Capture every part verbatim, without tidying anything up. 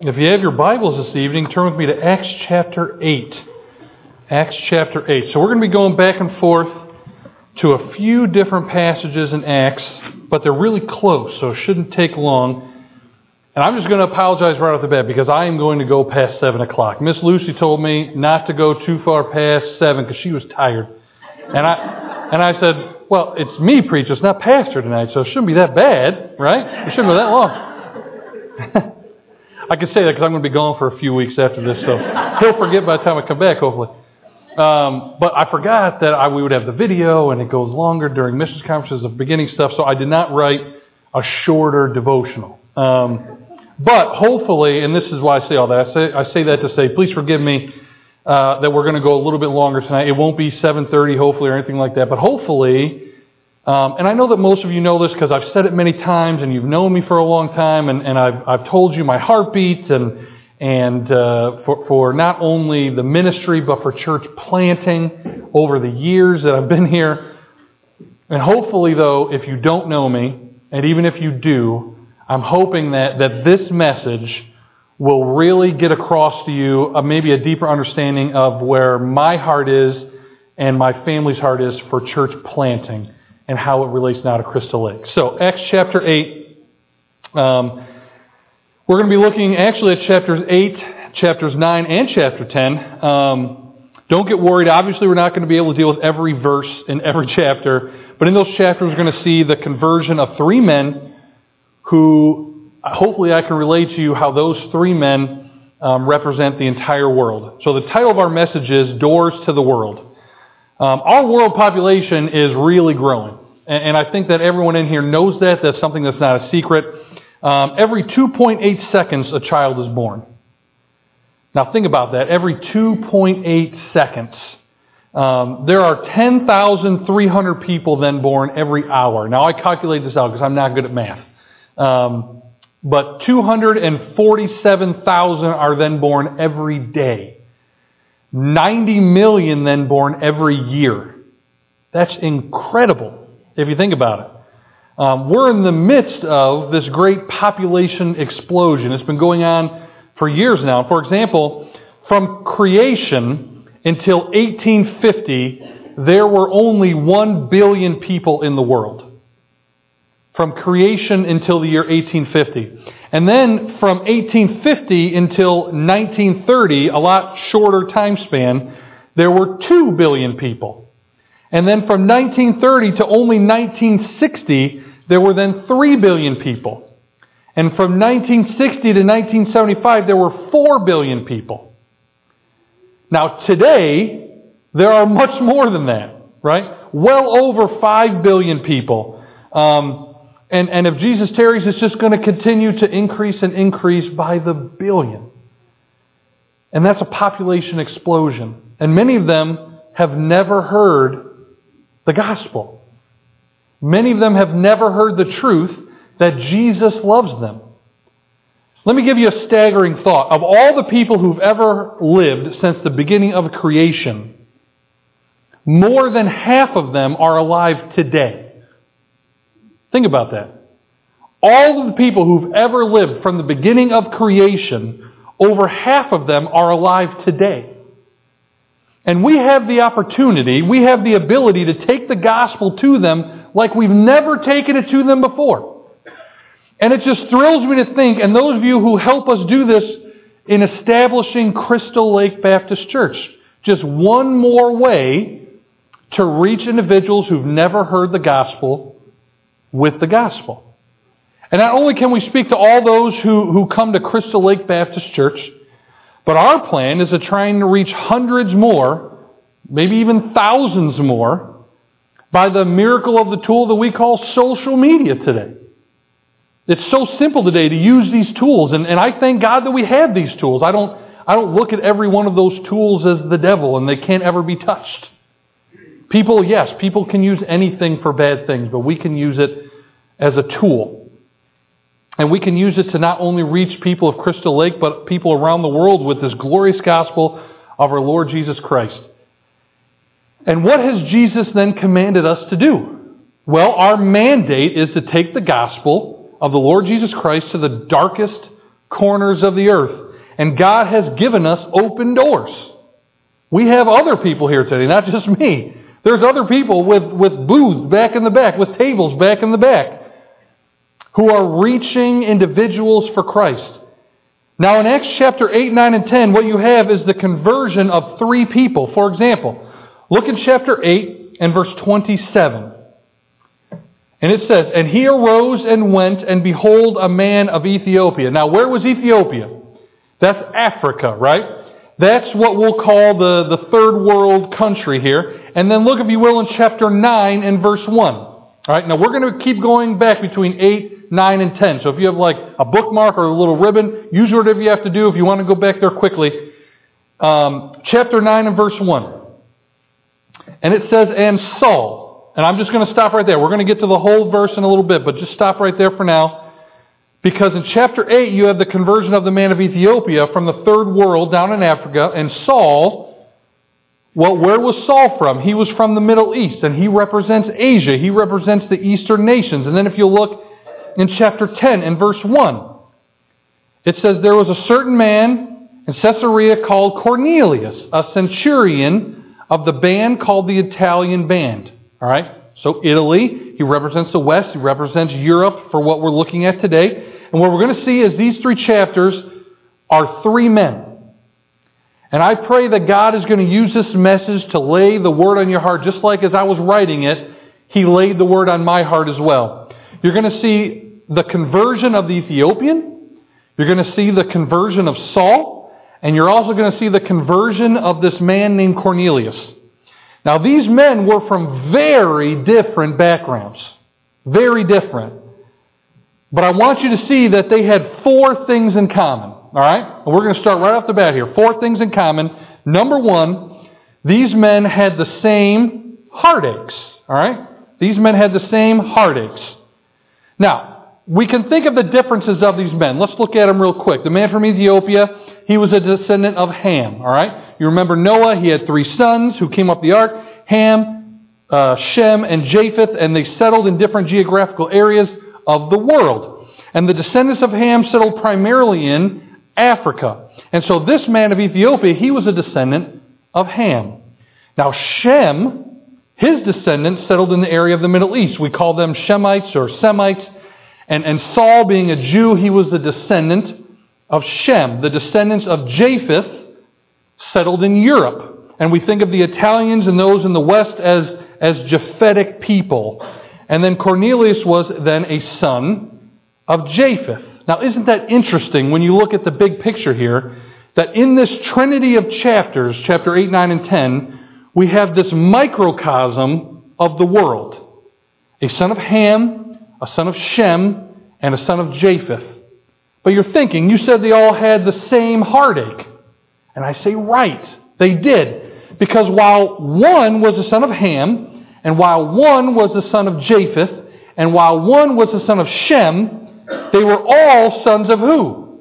If you have your Bibles this evening, turn with me to Acts chapter eight. Acts chapter eight. So we're going to be going back and forth to a few different passages in Acts, but they're really close, so it shouldn't take long. And I'm just going to apologize right off the bat because I am going to go past seven o'clock. Miss Lucy told me not to go too far past seven because she was tired. And I and I said, well, it's me preaching, it's not pastor tonight, so it shouldn't be that bad, right? It shouldn't be that long. I can say that because I'm going to be gone for a few weeks after this, so he'll forget by the time I come back, hopefully. Um, but I forgot that I, we would have the video, and it goes longer during missions conferences, the beginning stuff, so I did not write a shorter devotional. Um, but hopefully, and this is why I say all that, I say, I say that to say, please forgive me uh, that we're going to go a little bit longer tonight. It won't be seven thirty, hopefully, or anything like that, but hopefully... Um, and I know that most of you know this because I've said it many times and you've known me for a long time and, and I've, I've told you my heartbeat and, and uh, for, for not only the ministry but for church planting over the years that I've been here. And hopefully, though, if you don't know me, and even if you do, I'm hoping that, that this message will really get across to you uh, maybe a deeper understanding of where my heart is and my family's heart is for church planting and how it relates now to Crystal Lake. So, Acts chapter eight. Um, we're going to be looking actually at chapters eight, chapters nine, and chapter ten. Um, don't get worried. Obviously, we're not going to be able to deal with every verse in every chapter. But in those chapters, we're going to see the conversion of three men who, hopefully I can relate to you how those three men um, represent the entire world. So the title of our message is Doors to the World. Um, our world population is really growing. And, and I think that everyone in here knows that. That's something that's not a secret. Um, every two point eight seconds, a child is born. Now think about that. Every two point eight seconds. Um, there are ten thousand three hundred people then born every hour. Now I calculate this out because I'm not good at math. Um, but two hundred forty-seven thousand are then born every day. ninety million then born every year. That's incredible if you think about it. Um, we're in the midst of this great population explosion. It's been going on for years now. For example, from creation until eighteen fifty, there were only one billion people in the world. From creation until the year eighteen fifty. And then from eighteen fifty until nineteen thirty, a lot shorter time span, there were two billion people. And then from nineteen thirty to only nineteen sixty, there were then three billion people. And from nineteen sixty to nineteen seventy-five, there were four billion people. Now today, there are much more than that, right? Well over five billion people. Um, And, and if Jesus tarries, it's just going to continue to increase and increase by the billion. And that's a population explosion. And many of them have never heard the gospel. Many of them have never heard the truth that Jesus loves them. Let me give you a staggering thought. Of all the people who've ever lived since the beginning of creation, more than half of them are alive today. Think about that. All of the people who've ever lived from the beginning of creation, over half of them are alive today. And we have the opportunity, we have the ability to take the gospel to them like we've never taken it to them before. And it just thrills me to think, and those of you who help us do this in establishing Crystal Lake Baptist Church, just one more way to reach individuals who've never heard the gospel with the gospel. And not only can we speak to all those who, who come to Crystal Lake Baptist Church, but our plan is to try and reach hundreds more, maybe even thousands more, by the miracle of the tool that we call social media today. It's so simple today to use these tools, and, and I thank God that we have these tools. I don't, I don't look at every one of those tools as the devil, and they can't ever be touched. People, yes, people can use anything for bad things, but we can use it as a tool. And we can use it to not only reach people of Crystal Lake, but people around the world with this glorious gospel of our Lord Jesus Christ. And what has Jesus then commanded us to do? Well, our mandate is to take the gospel of the Lord Jesus Christ to the darkest corners of the earth. And God has given us open doors. We have other people here today, not just me. There's other people with, with booths back in the back, with tables back in the back, who are reaching individuals for Christ. Now in Acts chapter eight, nine, and ten, what you have is the conversion of three people. For example, look in chapter eight and verse twenty-seven. And it says, "And he arose and went, and behold, a man of Ethiopia." Now where was Ethiopia? That's Africa, right? That's what we'll call the, the third world country here. And then look, if you will, in chapter nine and verse one. All right, now we're going to keep going back between eight, nine, and ten. So if you have like a bookmark or a little ribbon, use whatever you have to do if you want to go back there quickly. Um, chapter nine and verse one. And it says, "And Saul," and I'm just going to stop right there. We're going to get to the whole verse in a little bit, but just stop right there for now. Because in chapter eight, you have the conversion of the man of Ethiopia from the third world down in Africa. And Saul, well, where was Saul from? He was from the Middle East, and he represents Asia. He represents the Eastern nations. And then if you look in chapter ten and verse one, it says, "There was a certain man in Caesarea called Cornelius, a centurion of the band called the Italian band." All right? So Italy, he represents the West, he represents Europe for what we're looking at today. And what we're going to see is these three chapters are three men. And I pray that God is going to use this message to lay the word on your heart, just like as I was writing it, he laid the word on my heart as well. You're going to see the conversion of the Ethiopian, you're going to see the conversion of Saul, and you're also going to see the conversion of this man named Cornelius. Now, these men were from very different backgrounds. Very different. But I want you to see that they had four things in common. All right? And we're going to start right off the bat here. Four things in common. Number one, these men had the same heartaches. All right? These men had the same heartaches. Now, we can think of the differences of these men. Let's look at them real quick. The man from Ethiopia, he was a descendant of Ham. All right? You remember Noah, he had three sons who came up the ark, Ham, uh, Shem, and Japheth, and they settled in different geographical areas of the world. And the descendants of Ham settled primarily in Africa. And so this man of Ethiopia, he was a descendant of Ham. Now Shem, his descendants settled in the area of the Middle East. We call them Shemites or Semites. And, and Saul, being a Jew, he was the descendant of Shem. The descendants of Japheth settled in Europe. And we think of the Italians and those in the West as, as Japhetic people. And then Cornelius was then a son of Japheth. Now isn't that interesting when you look at the big picture here, that in this trinity of chapters, chapter eight, nine, and ten, we have this microcosm of the world. A son of Ham, a son of Shem, and a son of Japheth. But you're thinking, you said they all had the same heartache. And I say, right, they did. Because while one was the son of Ham, and while one was the son of Japheth, and while one was the son of Shem, they were all sons of who?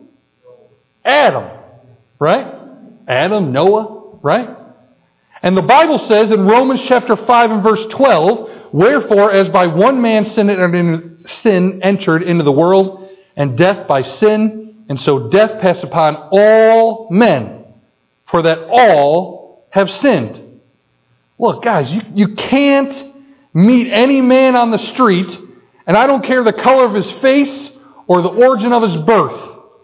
Adam. Right? Adam, Noah, right? And the Bible says in Romans chapter five and verse twelve, "Wherefore, as by one man sin entered into the world, and death by sin, and so death passed upon all men, for that all have sinned." Look, guys, you, you can't meet any man on the street, and I don't care the color of his face or the origin of his birth.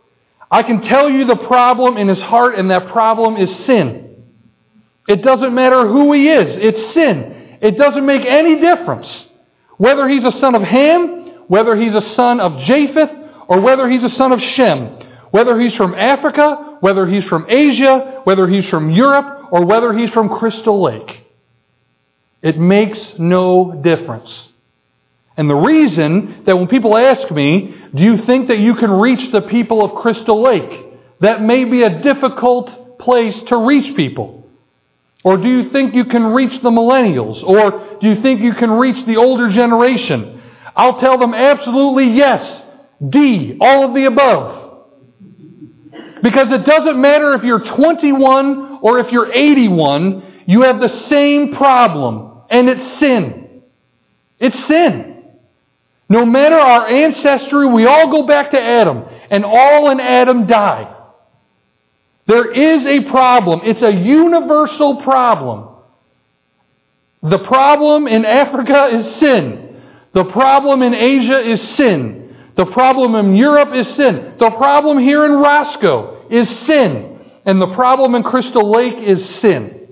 I can tell you the problem in his heart, and that problem is sin. It doesn't matter who he is. It's sin. It doesn't make any difference. Whether he's a son of Ham, whether he's a son of Japheth, or whether he's a son of Shem. Whether he's from Africa, whether he's from Asia, whether he's from Europe, or whether he's from Crystal Lake. It makes no difference. And the reason that when people ask me, do you think that you can reach the people of Crystal Lake? That may be a difficult place to reach people. Or do you think you can reach the millennials? Or do you think you can reach the older generation? I'll tell them absolutely yes. D, all of the above. Because it doesn't matter if you're twenty-one or if you're eighty-one, you have the same problem. And it's sin. It's sin. No matter our ancestry, we all go back to Adam. and all in Adam die. There is a problem. It's a universal problem. The problem in Africa is sin. The problem in Asia is sin. The problem in Europe is sin. The problem here in Roscoe is sin. And the problem in Crystal Lake is sin.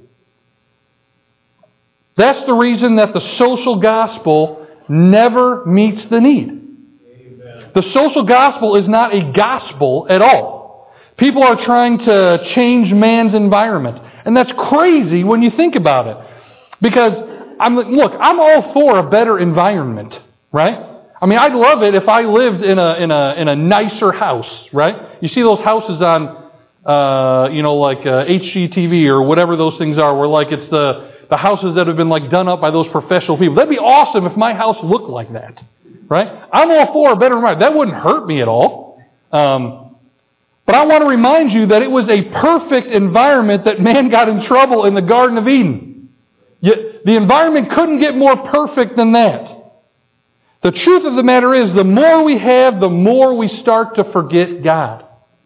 That's the reason that the social gospel never meets the need. Amen. The social gospel is not a gospel at all. People are trying to change man's environment. And that's crazy when you think about it. Because, I'm look, I'm all for a better environment, right? I mean, I'd love it if I lived in a in a in a nicer house, right? You see those houses on, uh, you know, like uh, H G T V or whatever those things are, where like it's the the houses that have been like done up by those professional people. That'd be awesome if my house looked like that, right? I'm all for a better environment. That wouldn't hurt me at all. Um, but I want to remind you that it was a perfect environment that man got in trouble in the Garden of Eden. Yet the environment couldn't get more perfect than that. The truth of the matter is, the more we have, the more we start to forget God.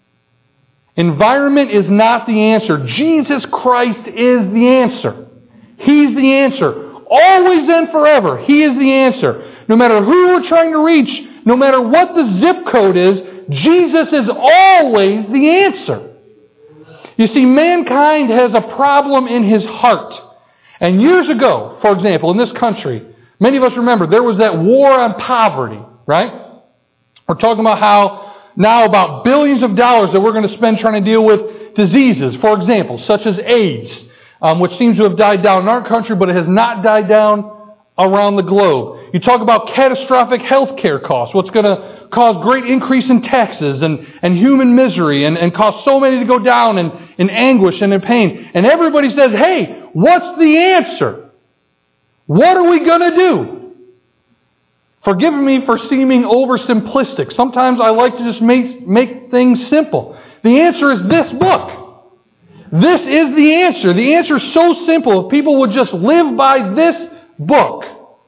Environment is not the answer. Jesus Christ is the answer. He's the answer. Always and forever, He is the answer. No matter who we're trying to reach, no matter what the zip code is, Jesus is always the answer. You see, mankind has a problem in his heart. And years ago, for example, in this country, many of us remember there was that war on poverty, right? We're talking about how now about billions of dollars that we're going to spend trying to deal with diseases, for example, such as AIDS, um, which seems to have died down in our country, but it has not died down around the globe. You talk about catastrophic health care costs, what's going to cause great increase in taxes and, and human misery and, and cause so many to go down in, in anguish and in pain. And everybody says, hey, what's the answer? What are we going to do? Forgive me for seeming oversimplistic. Sometimes I like to just make, make things simple. The answer is this book. This is the answer. The answer is so simple. If people would just live by this book,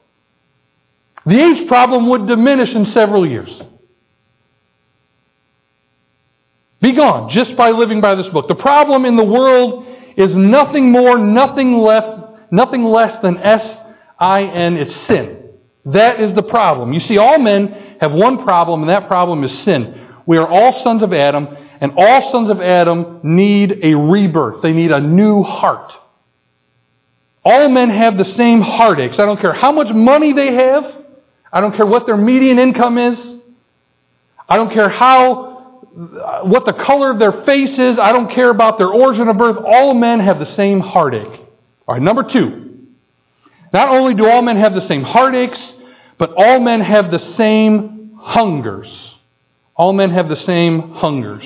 the AIDS problem would diminish in several years. Be gone just by living by this book. The problem in the world is nothing more, nothing less, nothing less than S I N. It's sin. That is the problem. You see, all men have one problem, and that problem is sin. We are all sons of Adam, and all sons of Adam need a rebirth. They need a new heart. All men have the same heartaches. I don't care how much money they have. I don't care what their median income is. I don't care how, what the color of their face is. I don't care about their origin of birth. All men have the same heartache. All right, number two. Not only do all men have the same heartaches, but all men have the same hungers. All men have the same hungers.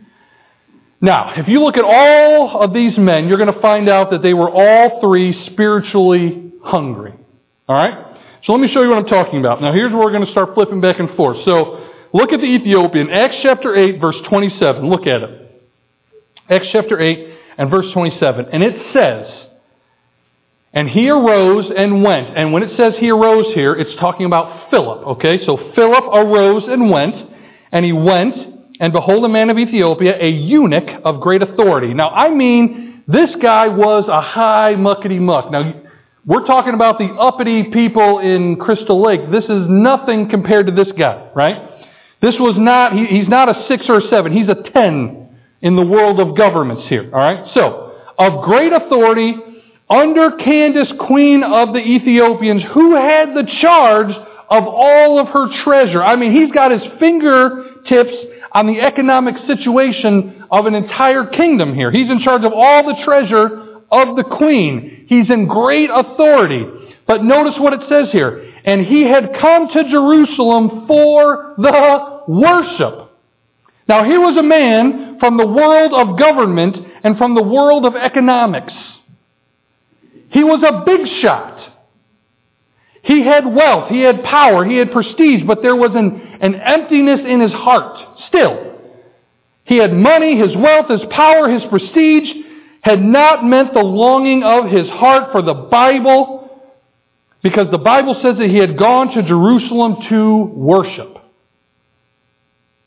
Now, if you look at all of these men, you're going to find out that they were all three spiritually hungry. All right? So let me show you what I'm talking about. Now, here's where we're going to start flipping back and forth. So, look at the Ethiopian. Acts chapter eight, verse twenty-seven. Look at it. Acts chapter eight and verse twenty-seven. And it says, and he arose and went. And when it says he arose here, it's talking about Philip. Okay, so Philip arose and went. And he went, and behold, a man of Ethiopia, a eunuch of great authority. Now, I mean, this guy was a high muckety-muck. Now, we're talking about the uppity people in Crystal Lake. This is nothing compared to this guy, right? This was not, he, he's not a six or a seven. He's a ten in the world of governments here, all right? So, of great authority, under Candace, queen of the Ethiopians, who had the charge of all of her treasure. I mean, he's got his fingertips on the economic situation of an entire kingdom here. He's in charge of all the treasure of the queen. He's in great authority. But notice what it says here. And he had come to Jerusalem for the worship. Now here was a man from the world of government and from the world of economics. He was a big shot. He had wealth, he had power, he had prestige, but there was an, an emptiness in his heart still. He had money, his wealth, his power, his prestige had not meant the longing of his heart for the Bible, because the Bible says that he had gone to Jerusalem to worship.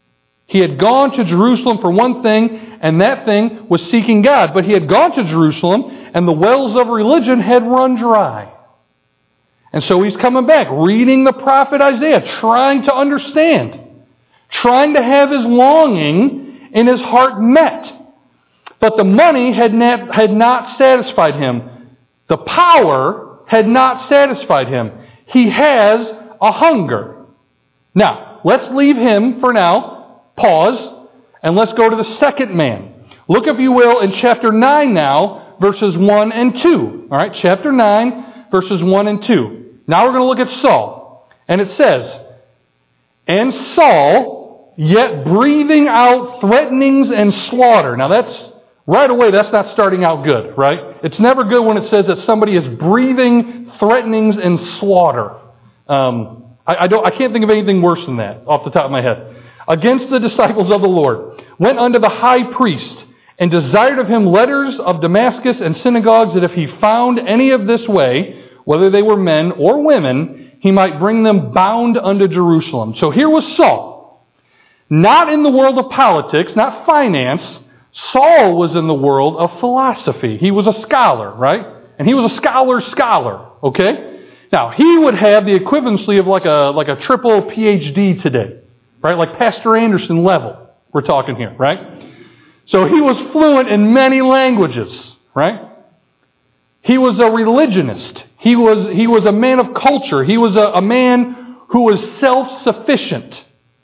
He had gone to Jerusalem for one thing, and that thing was seeking God. But he had gone to Jerusalem, and the wells of religion had run dry. And so he's coming back, reading the prophet Isaiah, trying to understand, trying to have his longing in his heart met. But the money had not, had not satisfied him. The power had not satisfied him. He has a hunger. Now, let's leave him for now, pause, and let's go to the second man. Look, if you will, in chapter nine now, verses one and two. All right, chapter nine, verses one and two. Now we're going to look at Saul. And it says, "And Saul, yet breathing out threatenings and slaughter." Now that's, right away, that's not starting out good, right? It's never good when it says that somebody is breathing threatenings and slaughter. Um, I, I, don't, I can't think of anything worse than that off the top of my head. "Against the disciples of the Lord, went unto the high priest, and desired of him letters of Damascus and synagogues, that if he found any of this way, whether they were men or women, he might bring them bound unto Jerusalem." So here was Saul. Not in the world of politics, not finance. Saul was in the world of philosophy. He was a scholar, right? And he was a scholar's scholar, okay? Now, he would have the equivalency of like a, like a triple P H D today, right? Like Pastor Anderson level, we're talking here, right? So he was fluent in many languages, right? He was a religionist. He was, he was a man of culture. He was a, a man who was self-sufficient.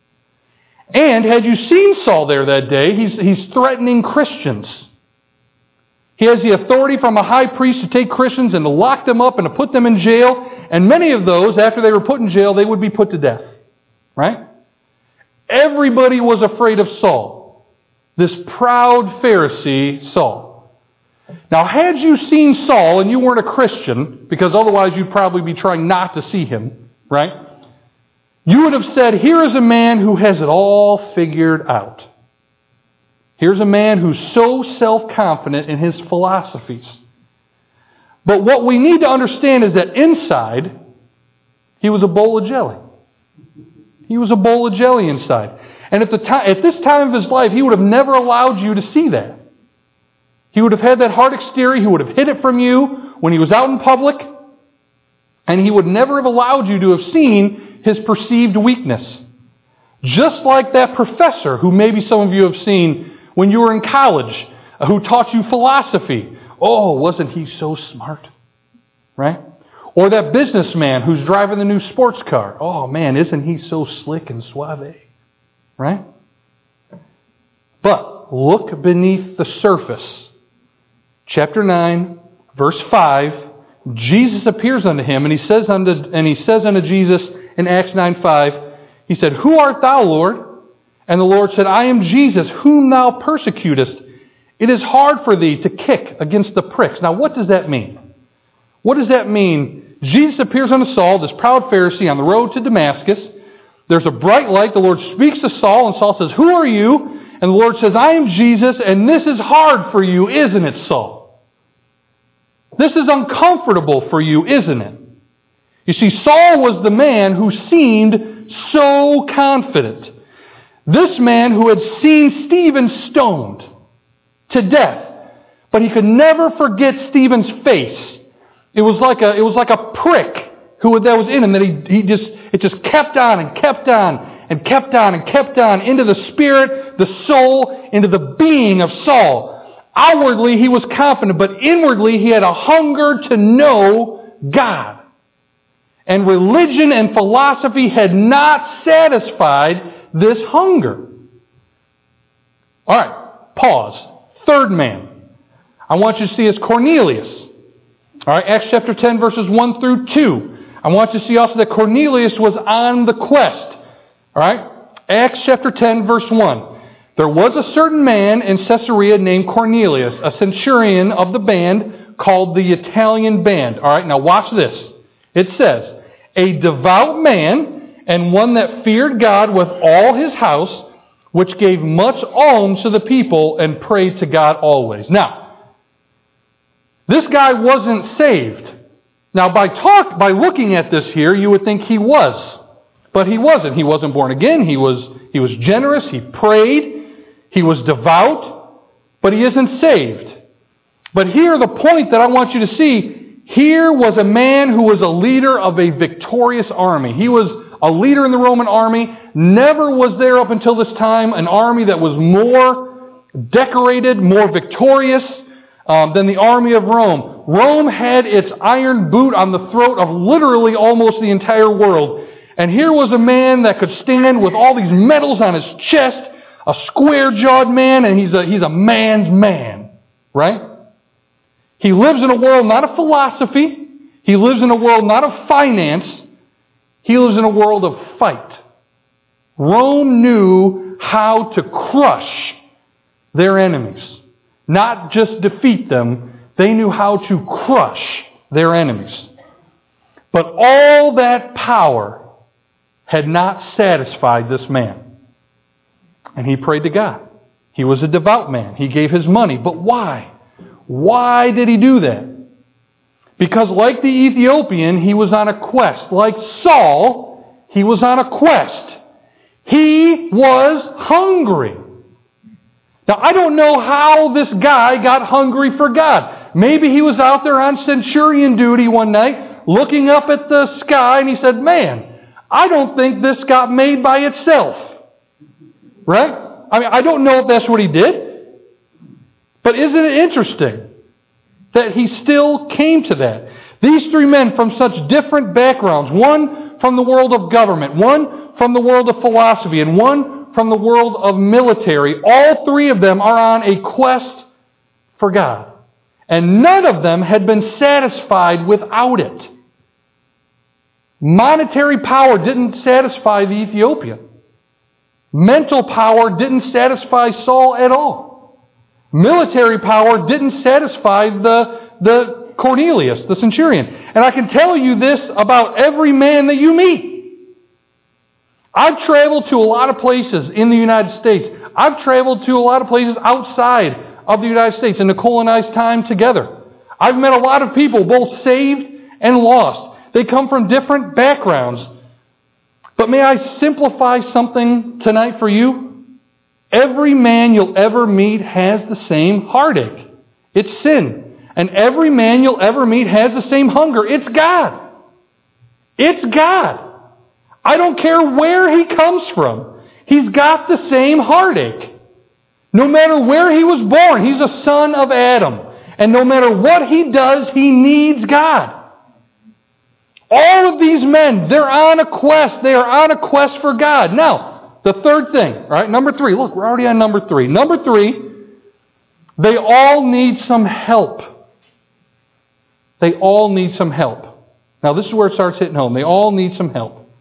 And had you seen Saul there that day, he's, he's threatening Christians. He has the authority from a high priest to take Christians and to lock them up and to put them in jail. And many of those, after they were put in jail, they would be put to death. Right? Everybody was afraid of Saul. This proud Pharisee, Saul. Now, had you seen Saul and you weren't a Christian, because otherwise you'd probably be trying not to see him, right? You would have said, here is a man who has it all figured out. Here's a man who's so self-confident in his philosophies. But what we need to understand is that inside, he was a bowl of jelly. He was a bowl of jelly inside. And at the time, at this time of his life, he would have never allowed you to see that. He would have had that hard exterior. He would have hid it from you when he was out in public. And he would never have allowed you to have seen his perceived weakness. Just like that professor who maybe some of you have seen when you were in college, who taught you philosophy. Oh, wasn't he so smart? Right? Or that businessman who's driving the new sports car. Oh man, isn't he so slick and suave? Right? But look beneath the surface. Chapter nine, verse five, Jesus appears unto him, and he says unto, and he says unto Jesus in Acts nine five, he said, "Who art thou, Lord?" And the Lord said, "I am Jesus, whom thou persecutest. It is hard for thee to kick against the pricks." Now, what does that mean? What does that mean? Jesus appears unto Saul, this proud Pharisee, on the road to Damascus. There's a bright light. The Lord speaks to Saul, and Saul says, "Who are you?" And the Lord says, "I am Jesus, and this is hard for you, isn't it, Saul? This is uncomfortable for you, isn't it?" You see, Saul was the man who seemed so confident. This man who had seen Stephen stoned to death, but he could never forget Stephen's face. It was like a, it was like a prick who that was in him that he, he just, it just kept on and kept on and kept on and kept on into the spirit, the soul, into the being of Saul. Outwardly, he was confident, but inwardly, he had a hunger to know God. And religion and philosophy had not satisfied this hunger. All right, pause. Third man. I want you to see is Cornelius. All right, Acts chapter ten, verses one through two. I want you to see also that Cornelius was on the quest. All right, Acts chapter ten, verse one. "There was a certain man in Caesarea named Cornelius, a centurion of the band called the Italian band." All right, now watch this. It says, "A devout man, and one that feared God with all his house, which gave much alms to the people and prayed to God always." Now, this guy wasn't saved. Now, by talk, by looking at this here, you would think he was. But he wasn't. He wasn't born again. He was, he was generous. He prayed. He was devout. But he isn't saved. But here, the point that I want you to see, here was a man who was a leader of a victorious army. He was a leader in the Roman army. Never was there up until this time an army that was more decorated, more victorious um, than the army of Rome. Rome had its iron boot on the throat of literally almost the entire world. And here was a man that could stand with all these medals on his chest, a square-jawed man, and he's a, he's a man's man, right? He lives in a world not of philosophy. He lives in a world not of finance. He lives in a world of fight. Rome knew how to crush their enemies. Not just defeat them. They knew how to crush their enemies. But all that power had not satisfied this man. And he prayed to God. He was a devout man. He gave his money. But why? Why did he do that? Because like the Ethiopian, he was on a quest. Like Saul, he was on a quest. He was hungry. Now, I don't know how this guy got hungry for God. Maybe he was out there on centurion duty one night, looking up at the sky, and he said, man, I don't think this got made by itself. Right? I mean, I don't know if that's what he did. But isn't it interesting that he still came to that? These three men from such different backgrounds, one from the world of government, one from the world of philosophy, and one from the world of military, all three of them are on a quest for God. And none of them had been satisfied without it. Monetary power didn't satisfy the Ethiopian. Mental power didn't satisfy Saul at all. Military power didn't satisfy the, the Cornelius, the centurion. And I can tell you this about every man that you meet. I've traveled to a lot of places in the United States. I've traveled to a lot of places outside of the United States. And Nicole and I's time together. I've met a lot of people, both saved and lost. They come from different backgrounds. But may I simplify something tonight for you? Every man you'll ever meet has the same heartache. It's sin. And every man you'll ever meet has the same hunger. It's God. It's God. I don't care where he comes from. He's got the same heartache. No matter where he was born, he's a son of Adam. And no matter what he does, he needs God. All of these men, they're on a quest. They are on a quest for God. Now, the third thing, right? Number three. Look, we're already on number three. Number three, they all need some help. They all need some help. Now, this is where it starts hitting home. They all need some help.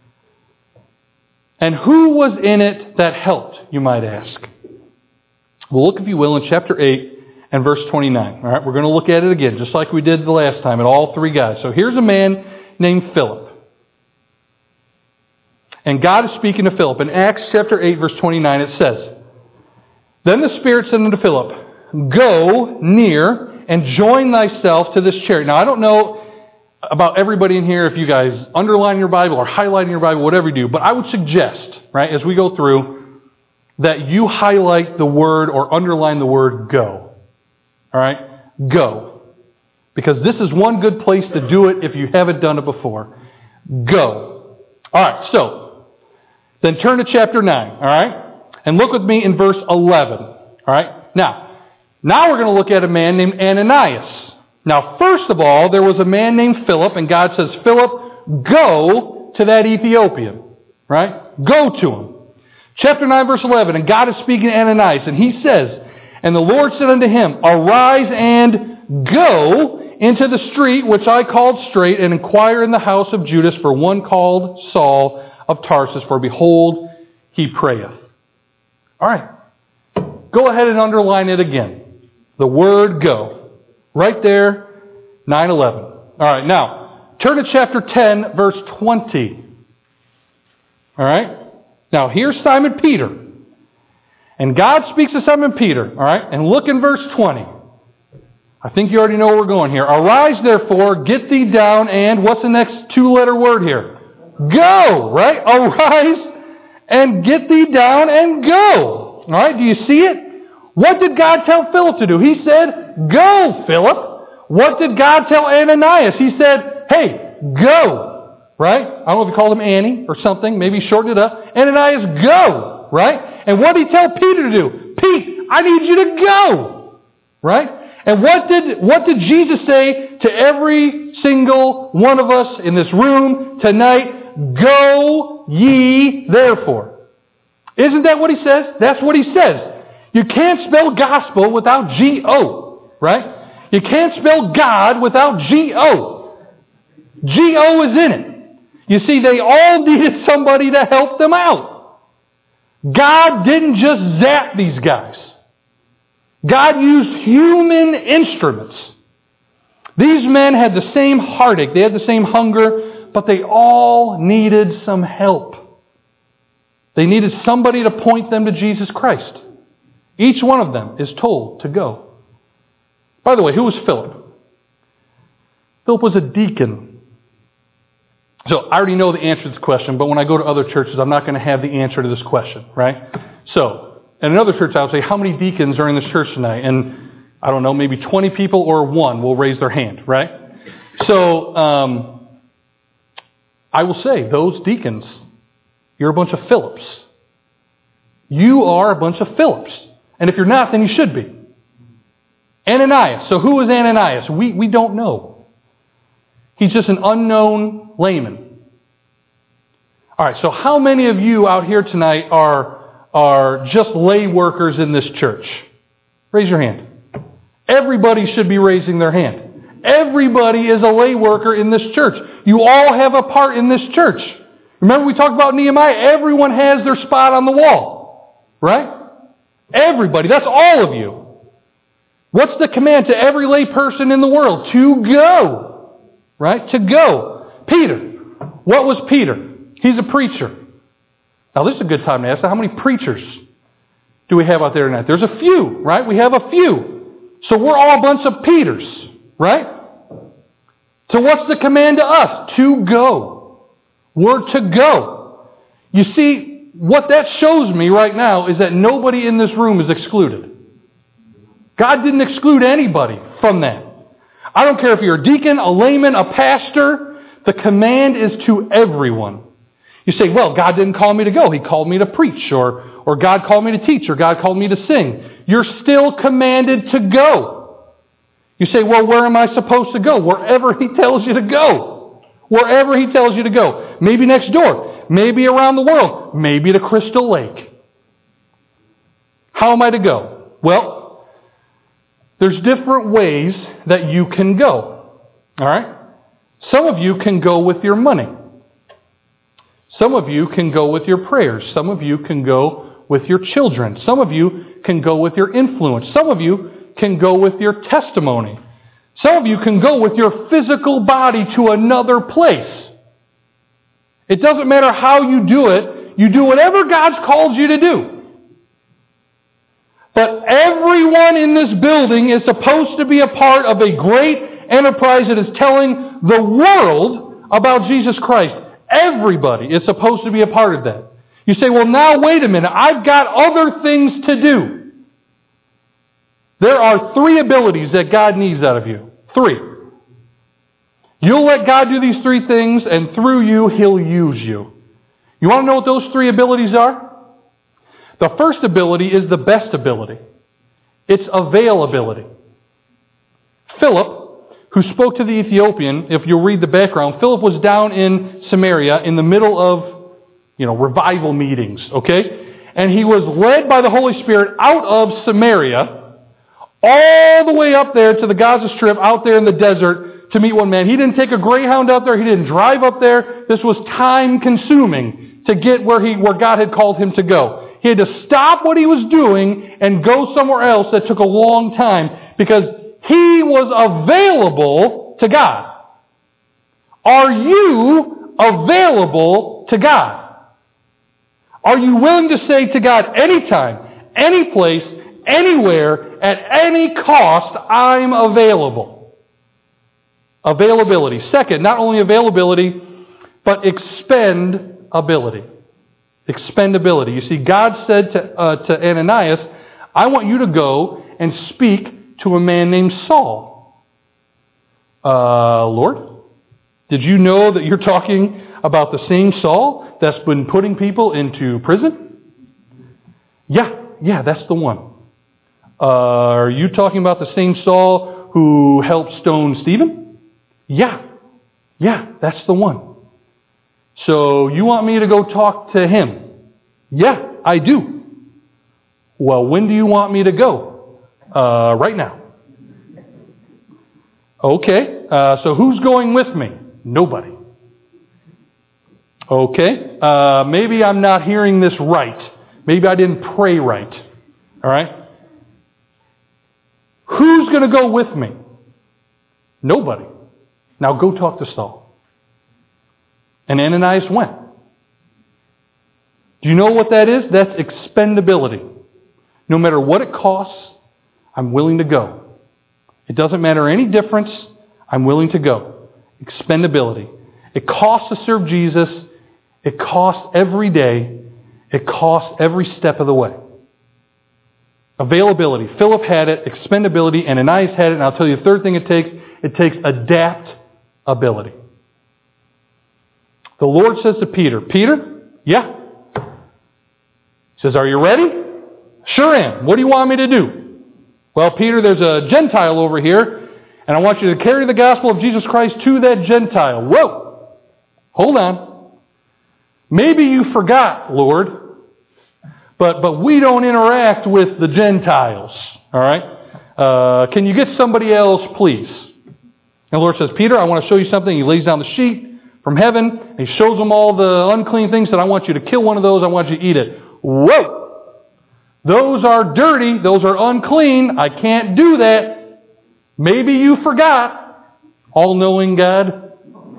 And who was in it that helped, you might ask? Well, look, if you will, in chapter eight and verse twenty-nine. All right, we're going to look at it again, just like we did the last time, at all three guys. So here's a man named Philip. And God is speaking to Philip. In Acts chapter eight, verse twenty-nine, it says, Then the Spirit said unto Philip, Go near and join thyself to this chariot. Now, I don't know about everybody in here if you guys underline your Bible or highlight in your Bible, whatever you do, but I would suggest, right, as we go through, that you highlight the word or underline the word go. All right? Go. Because this is one good place to do it if you haven't done it before. Go. All right, so then turn to chapter nine, all right? And look with me in verse eleven, all right? Now, now we're going to look at a man named Ananias. Now, first of all, there was a man named Philip, and God says, Philip, go to that Ethiopian, right? Go to him. Chapter nine, verse eleven, and God is speaking to Ananias, and he says, And the Lord said unto him, Arise and go into the street which I called Straight, and inquire in the house of Judas for one called Saul of Tarsus, for behold, he prayeth. All right. Go ahead and underline it again. The word go. Right there, nine eleven. All right, now, turn to chapter ten, verse twenty. All right? Now, here's Simon Peter. And God speaks to Simon Peter. All right? And look in verse twenty. I think you already know where we're going here. Arise, therefore, get thee down, and what's the next two-letter word here? Go, right? Arise and get thee down and go. All right, do you see it? What did God tell Philip to do? He said, go, Philip. What did God tell Ananias? He said, hey, go. Right? I don't know if he called him Annie or something. Maybe he shortened it up. Ananias, go. Right? And what did he tell Peter to do? Pete, I need you to go. Right? And what did, what did Jesus say to every single one of us in this room tonight? Go ye therefore. Isn't that what he says? That's what he says. You can't spell gospel without G O, right? You can't spell God without G O. G O is in it. You see, they all needed somebody to help them out. God didn't just zap these guys. God used human instruments. These men had the same heartache, they had the same hunger, but they all needed some help. They needed somebody to point them to Jesus Christ. Each one of them is told to go. By the way, who was Philip? Philip was a deacon. So I already know the answer to this question, but when I go to other churches, I'm not going to have the answer to this question, right? So, in another church, I would say, how many deacons are in this church tonight? And I don't know, maybe twenty people or one will raise their hand, right? So, um, I will say, those deacons, you're a bunch of Philips. You are a bunch of Philips. And if you're not, then you should be. Ananias. So who is Ananias? We, we don't know. He's just an unknown layman. All right, so how many of you out here tonight are, are just lay workers in this church? Raise your hand. Everybody should be raising their hand. Everybody is a lay worker in this church. You all have a part in this church. Remember we talked about Nehemiah? Everyone has their spot on the wall. Right? Everybody. That's all of you. What's the command to every lay person in the world? To go. Right? To go. Peter. What was Peter? He's a preacher. Now this is a good time to ask, how many preachers do we have out there tonight? There's a few, right? We have a few. So we're all a bunch of Peters, right? So what's the command to us? To go. We're to go. You see, what that shows me right now is that nobody in this room is excluded. God didn't exclude anybody from that. I don't care if you're a deacon, a layman, a pastor. The command is to everyone. You say, well, God didn't call me to go. He called me to preach, or, or God called me to teach, or God called me to sing. You're still commanded to go. You say, well, where am I supposed to go? Wherever He tells you to go. Wherever He tells you to go. Maybe next door. Maybe around the world. Maybe to Crystal Lake. How am I to go? Well, there's different ways that you can go. All right? Some of you can go with your money. Some of you can go with your prayers. Some of you can go with your children. Some of you can go with your influence. Some of you can go with your testimony. Some of you can go with your physical body to another place. It doesn't matter how you do it. You do whatever God's called you to do. But everyone in this building is supposed to be a part of a great enterprise that is telling the world about Jesus Christ. Everybody is supposed to be a part of that. You say, well, now wait a minute. I've got other things to do. There are three abilities that God needs out of you. Three. You'll let God do these three things, and through you, He'll use you. You want to know what those three abilities are? The first ability is the best ability. It's availability. Philip, who spoke to the Ethiopian, if you'll read the background, Philip was down in Samaria in the middle of, you know, revival meetings, okay? And he was led by the Holy Spirit out of Samaria, all the way up there to the Gaza Strip, out there in the desert, to meet one man. He didn't take a Greyhound up there. He didn't drive up there. This was time-consuming to get where he, where God had called him to go. He had to stop what he was doing and go somewhere else that took a long time because he was available to God. Are you available to God? Are you willing to say to God, anytime, any place, anywhere, at any cost, I'm available? Availability. Second, not only availability, but expend ability. Expendability. You see, God said to, uh, to Ananias, I want you to go and speak to a man named Saul. Uh, Lord, did you know that you're talking about the same Saul that's been putting people into prison? Yeah, yeah, that's the one. Uh, are you talking about the same Saul who helped stone Stephen? Yeah, yeah, that's the one. So you want me to go talk to him? Yeah, I do. Well, when do you want me to go? Uh, right now. Okay, uh, so who's going with me? Nobody. Okay, uh, maybe I'm not hearing this right. Maybe I didn't pray right. All right? Who's going to go with me? Nobody. Now go talk to Saul. And Ananias went. Do you know what that is? That's expendability. No matter what it costs, I'm willing to go. It doesn't matter any difference, I'm willing to go. Expendability. It costs to serve Jesus. It costs every day. It costs every step of the way. Availability. Philip had it. Expendability. Ananias had it. And I'll tell you the third thing it takes. It takes adaptability. The Lord says to Peter, Peter, yeah. He says, are you ready? Sure am. What do you want me to do? Well, Peter, there's a Gentile over here, and I want you to carry the gospel of Jesus Christ to that Gentile. Whoa! Hold on. Maybe you forgot, Lord, but but we don't interact with the Gentiles. All right? Uh, can you get somebody else, please? And the Lord says, Peter, I want to show you something. He lays down the sheet from heaven, and he shows them all the unclean things that I want you to kill one of those. I want you to eat it. Whoa! Those are dirty. Those are unclean. I can't do that. Maybe you forgot. All-knowing God.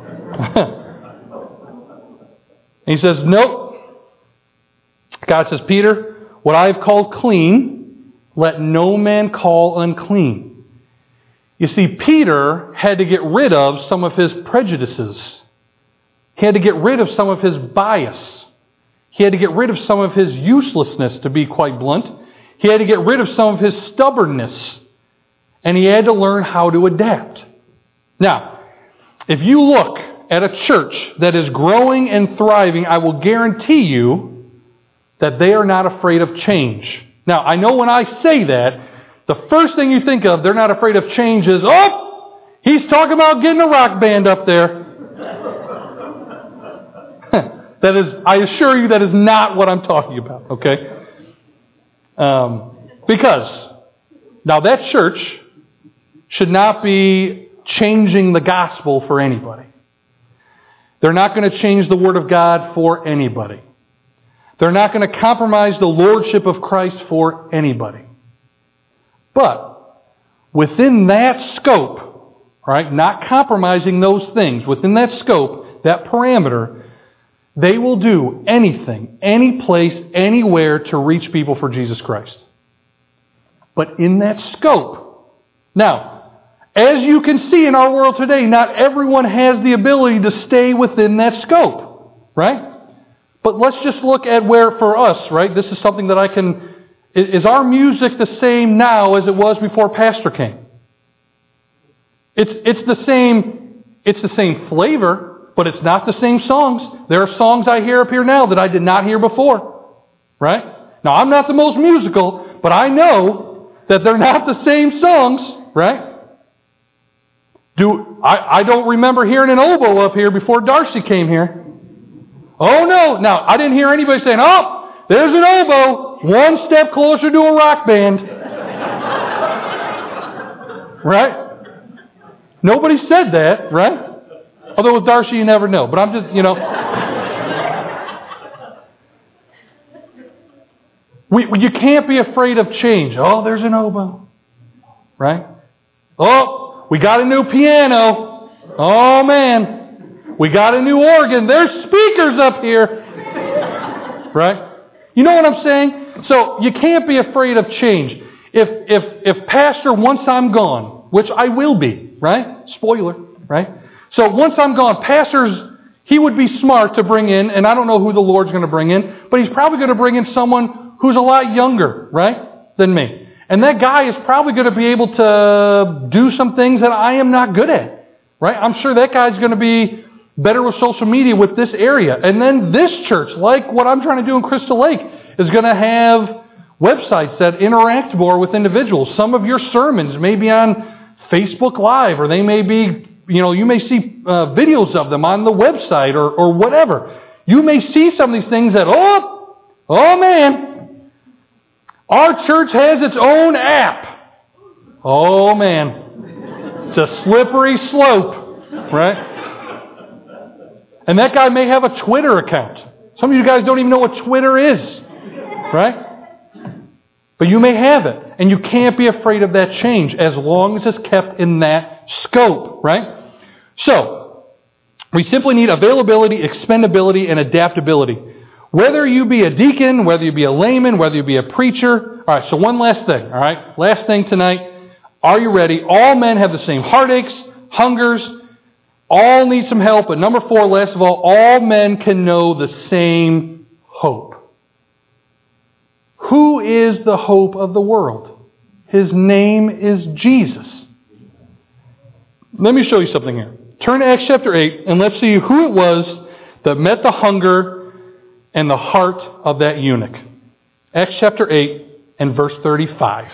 He says, nope. God says, Peter, what I've called clean, let no man call unclean. You see, Peter had to get rid of some of his prejudices. He had to get rid of some of his bias. He had to get rid of some of his uselessness, to be quite blunt. He had to get rid of some of his stubbornness. And he had to learn how to adapt. Now, if you look at a church that is growing and thriving, I will guarantee you that they are not afraid of change. Now, I know when I say that, the first thing you think of, they're not afraid of change, is, oh, he's talking about getting a rock band up there. That is, I assure you, that is not what I'm talking about, okay? Um, because, now that church should not be changing the gospel for anybody. They're not going to change the Word of God for anybody. They're not going to compromise the Lordship of Christ for anybody. But, within that scope, right, not compromising those things, within that scope, that parameter, they will do anything, any place, anywhere to reach people for Jesus Christ. But in that scope. Now, as you can see in our world today, not everyone has the ability to stay within that scope. Right? But let's just look at where for us, right? This is something that I can... Is our music the same now as it was before Pastor came? It's, it's the same, it's the same flavor. But it's not the same songs. There are songs I hear up here now that I did not hear before. Right? Now, I'm not the most musical, but I know that they're not the same songs. Right? Do I, I don't remember hearing an oboe up here before Darcy came here. Oh, no. Now, I didn't hear anybody saying, oh, there's an oboe. One step closer to a rock band. Right? Nobody said that, right? Although with Darcy, you never know. But I'm just, you know. we, you can't be afraid of change. Oh, there's an oboe. Right? Oh, we got a new piano. Oh, man. We got a new organ. There's speakers up here. Right? You know what I'm saying? So you can't be afraid of change. If, if, if Pastor, once I'm gone, which I will be, right? Spoiler, right? So once I'm gone, Pastor's, he would be smart to bring in, and I don't know who the Lord's going to bring in, but he's probably going to bring in someone who's a lot younger, right, than me. And that guy is probably going to be able to do some things that I am not good at, right? I'm sure that guy's going to be better with social media with this area. And then this church, like what I'm trying to do in Crystal Lake, is going to have websites that interact more with individuals. Some of your sermons may be on Facebook Live, or they may be, you know, you may see uh, videos of them on the website or, or whatever. You may see some of these things that, oh, oh man, our church has its own app. Oh man, it's a slippery slope, right? And that guy may have a Twitter account. Some of you guys don't even know what Twitter is, right? But you may have it. And you can't be afraid of that change as long as it's kept in that scope, right? So, we simply need availability, expendability, and adaptability. Whether you be a deacon, whether you be a layman, whether you be a preacher. All right, so one last thing, all right? Last thing tonight. Are you ready? All men have the same heartaches, hungers. All need some help. But number four, last of all, all men can know the same hope. Who is the hope of the world? His name is Jesus. Let me show you something here. Turn to Acts chapter eight, and let's see who it was that met the hunger and the heart of that eunuch. Acts chapter eight and verse thirty-five.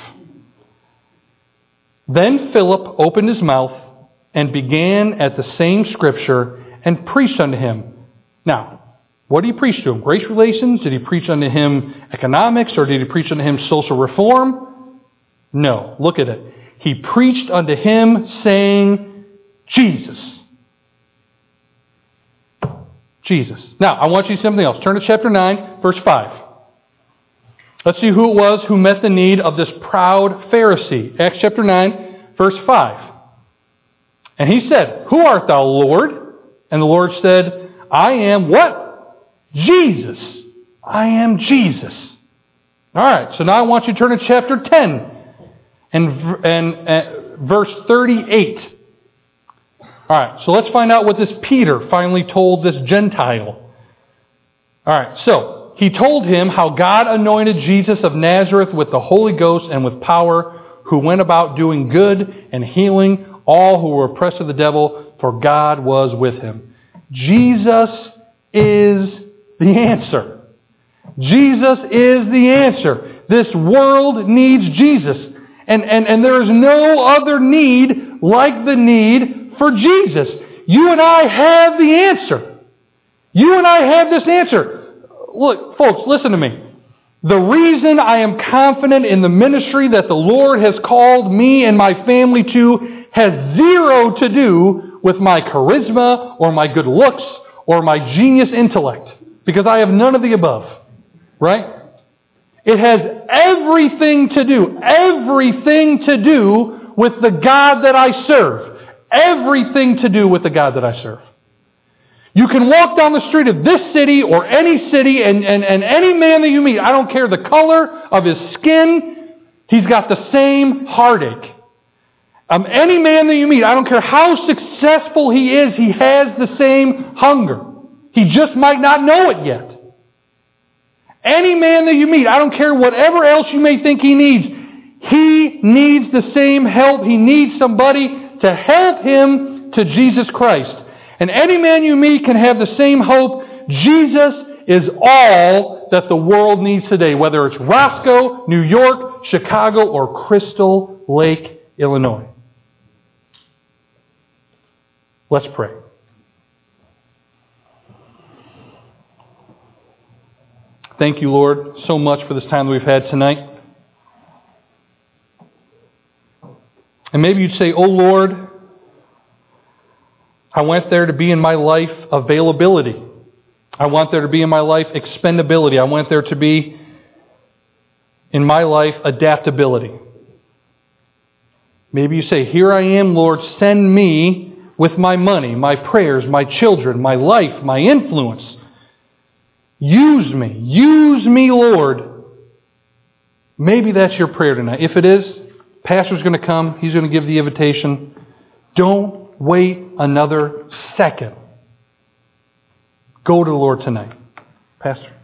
Then Philip opened his mouth and began at the same scripture and preached unto him. Now, what did he preach to him? Race relations? Did he preach unto him economics? Or did he preach unto him social reform? No. Look at it. He preached unto him saying, Jesus. Jesus. Now, I want you to see something else. Turn to chapter nine, verse five. Let's see who it was who met the need of this proud Pharisee. Acts chapter nine, verse five. And he said, Who art thou, Lord? And the Lord said, I am what? Jesus. I am Jesus. All right, so now I want you to turn to chapter ten and, and uh, verse thirty-eight. All right, so let's find out what this Peter finally told this Gentile. All right, so he told him how God anointed Jesus of Nazareth with the Holy Ghost and with power, who went about doing good and healing all who were oppressed of the devil, for God was with him. Jesus is the answer. Jesus is the answer. This world needs Jesus. And, and, and there is no other need like the need for Jesus. You and I have the answer. You and I have this answer. Look, folks, listen to me. The reason I am confident in the ministry that the Lord has called me and my family to has zero to do with my charisma or my good looks or my genius intellect, because I have none of the above, right? It has everything to do, everything to do with the God that I serve. Everything to do with the God that I serve. You can walk down the street of this city or any city and, and, and any man that you meet, I don't care the color of his skin, he's got the same heartache. Um, any man that you meet, I don't care how successful he is, he has the same hunger. He just might not know it yet. Any man that you meet, I don't care whatever else you may think he needs, he needs the same help. He needs somebody to help him to Jesus Christ. And any man you meet can have the same hope. Jesus is all that the world needs today, whether it's Roscoe, New York, Chicago, or Crystal Lake, Illinois. Let's pray. Thank you, Lord, so much for this time that we've had tonight. And maybe you'd say, oh Lord, I want there to be in my life availability. I want there to be in my life expendability. I want there to be in my life adaptability. Maybe you say, here I am, Lord, send me with my money, my prayers, my children, my life, my influence. Use me. Use me, Lord. Maybe that's your prayer tonight. If it is, Pastor's going to come. He's going to give the invitation. Don't wait another second. Go to the Lord tonight. Pastor.